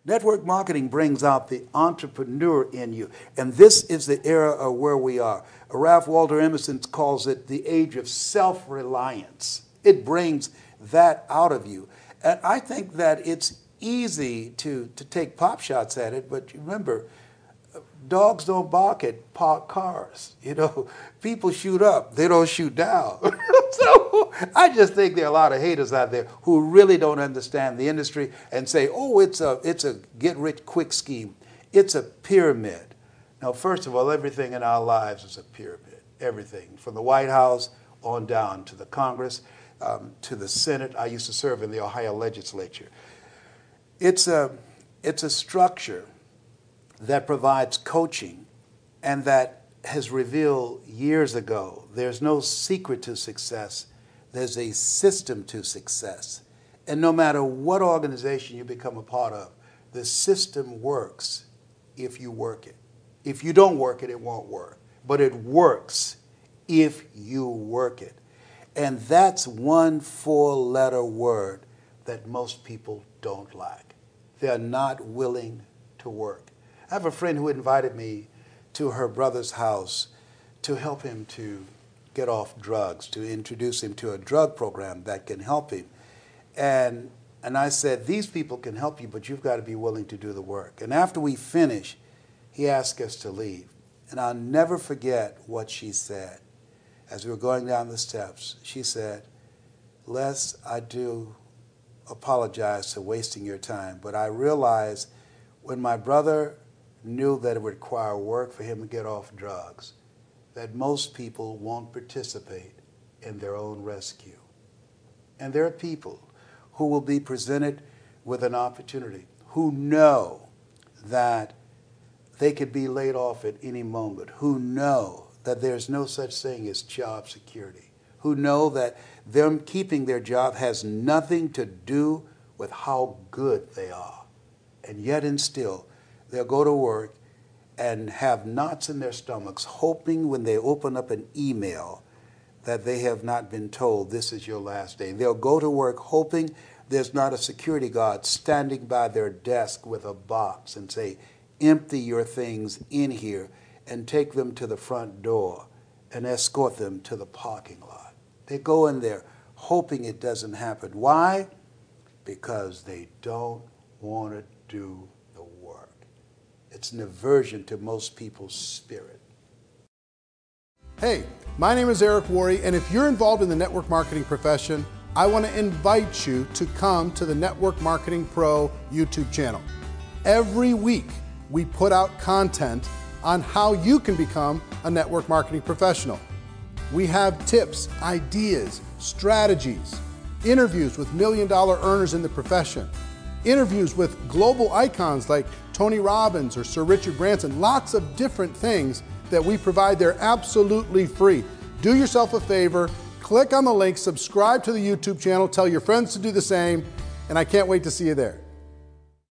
Network marketing brings out the entrepreneur in you. And this is the era of where we are. Ralph Waldo Emerson calls it the age of self-reliance. It brings that out of you. And I think that it's easy to take pop shots at it, but remember, dogs don't bark at parked cars. You know, people shoot up, they don't shoot down. So I just think there are a lot of haters out there who really don't understand the industry and say, oh, it's a get-rich-quick scheme. It's a pyramid. Now, first of all, everything in our lives is a pyramid. Everything, from the White House on down to the Congress, to the Senate. I used to serve in the Ohio legislature. It's a structure that provides coaching and that has revealed years ago there's no secret to success. There's a system to success. And no matter what organization you become a part of, the system works if you work it. If you don't work it, it won't work. But it works if you work it. And that's one four-letter word that most people don't like. They're not willing to work. I have a friend who invited me to her brother's house to help him to get off drugs, to introduce him to a drug program that can help him. And I said, these people can help you, but you've got to be willing to do the work. And after we finished, he asked us to leave. And I'll never forget what she said. As we were going down the steps, she said, Les, I do apologize for wasting your time, but I realized when my brother knew that it would require work for him to get off drugs, that most people won't participate in their own rescue. And there are people who will be presented with an opportunity, who know that they could be laid off at any moment, who know that there's no such thing as job security, who know that them keeping their job has nothing to do with how good they are. And yet and still, they'll go to work and have knots in their stomachs, hoping when they open up an email that they have not been told this is your last day. They'll go to work hoping there's not a security guard standing by their desk with a box and say, empty your things in here and take them to the front door and escort them to the parking lot. They go in there hoping it doesn't happen. Why? Because they don't want to do the work. It's an aversion to most people's spirit. Hey, my name is Eric Worre, and if you're involved in the network marketing profession, I want to invite you to come to the Network Marketing Pro YouTube channel. Every week, we put out content on how you can become a network marketing professional. We have tips, ideas, strategies, interviews with million-dollar earners in the profession, interviews with global icons like Tony Robbins or Sir Richard Branson, lots of different things that we provide. They're absolutely free. Do yourself a favor, click on the link, subscribe to the YouTube channel, tell your friends to do the same, and I can't wait to see you there.